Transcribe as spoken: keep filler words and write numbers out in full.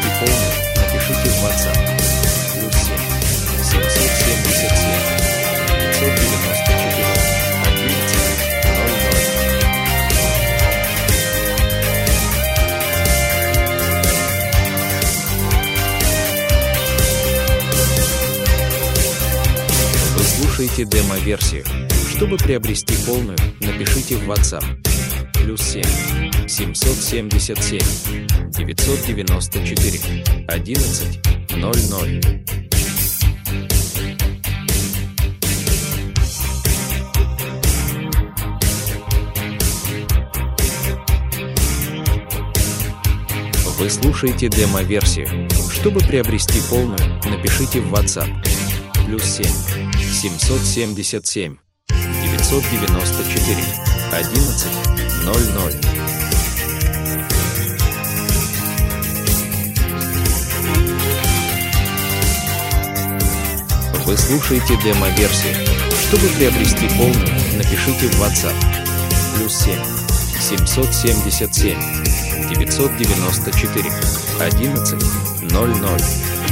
приобрести полную, напишите в WhatsApp. Плюс семь семьсот семьдесят семь пятьсот девяносто четыре одиннадцать ноль ноль. Вы слушаете демо-версию. Чтобы приобрести полную, напишите в WhatsApp. Плюс семь семьсот семьдесят семь девятьсот девяносто четыре одиннадцать ноль ноль. Вы слушаете демо-версию. Чтобы приобрести полную, напишите в WhatsApp. Плюс семь семьсот семьдесят семь девятьсот девяносто четыре одиннадцать ноль ноль. Вы слушаете демо-версию. Чтобы приобрести полную, напишите в WhatsApp. Плюс семь семьсот семьдесят семь девятьсот девяносто четыре одиннадцать ноль ноль.